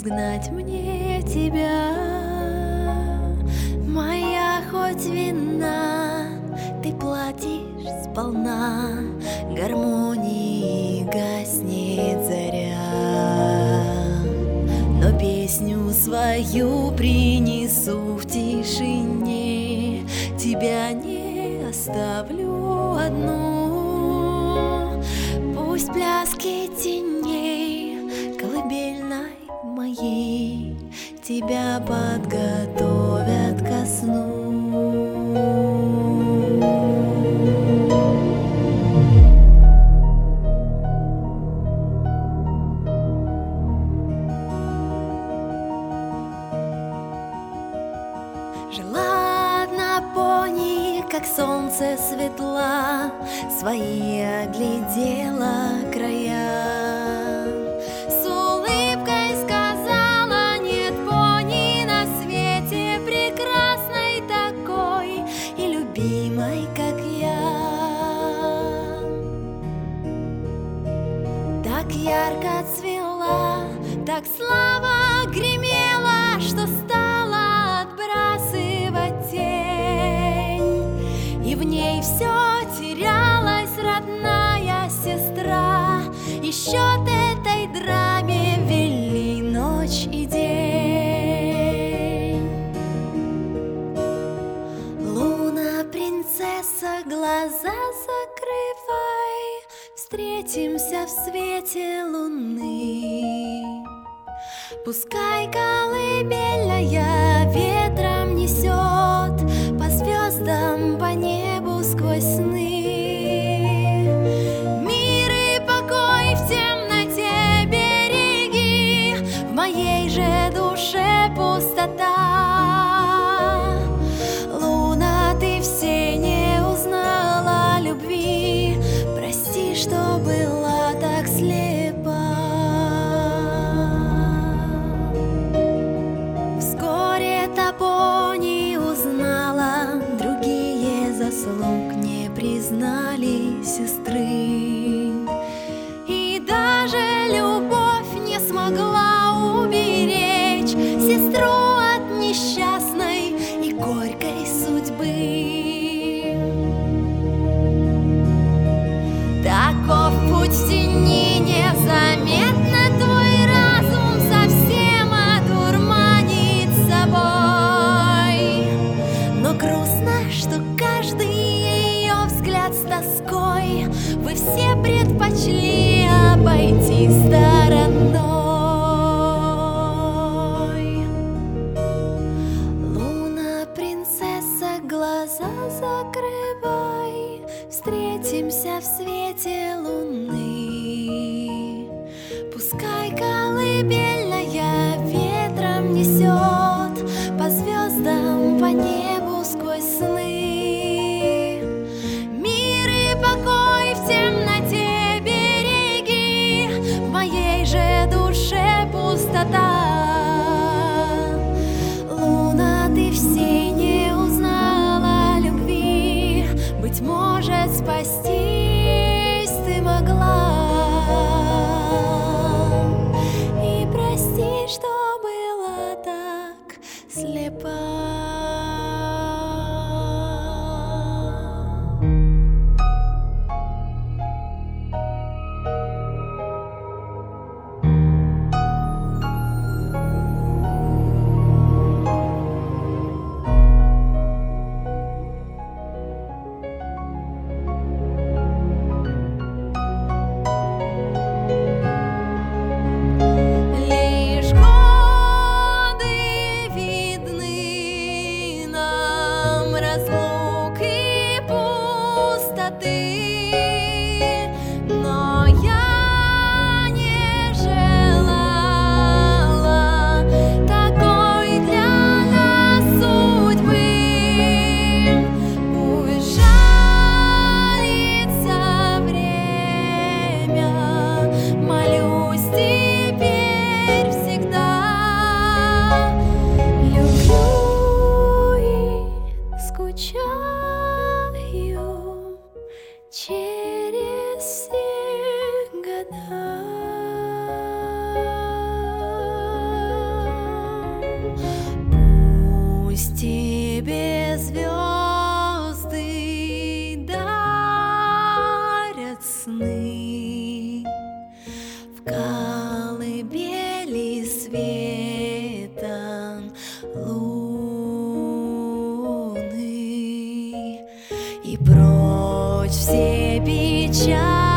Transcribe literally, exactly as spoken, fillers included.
угнать мне тебя. Моя хоть вина, ты платишь сполна, гармонии гаснет заря. Но песню свою принесу в тишине, тебя не оставлю одну. Пусть пляски теней колыбельной моей тебя подготовят ко сну. Жила одна пони, как солнце светла, свои оглядела края. С улыбкой сказала: нет пони на свете прекрасной такой и любимой, как я. Так ярко цвела, так слава гремела, что стала отбрасывать тень, и в ней все терялась родная сестра. И счет этой драме вели ночь и день. Луна, принцесса, глаза закрывай, встретимся в свете луны. Пускай колыбельная ветром несет по звездам, по небу сквозь сны. Мир и покой в темноте береги, в моей же душе пустота. Луна, ты все не узнала любви, прости, что была так слепа. Пони узнала, другие заслуг не признали сестры, и даже любовь не смогла уберечь сестру от несчастной и горькой судьбы. Таков путь в тени, незаметно твой разум совсем одурманит собой. Но грустно, что каждый ее взгляд с тоской вы все предпочли обойти стороной. Луна, принцесса, глаза закрывай, встретимся в свете луны. Пускай колыбельная ветром несет по звездам, по небу сквозь сны. Мир и покой в темноте береги, в моей же душе пустота. Луна, ты все не узнала любви, быть может, спастись ты могла. И прости, что была так слепа. прочь все печали.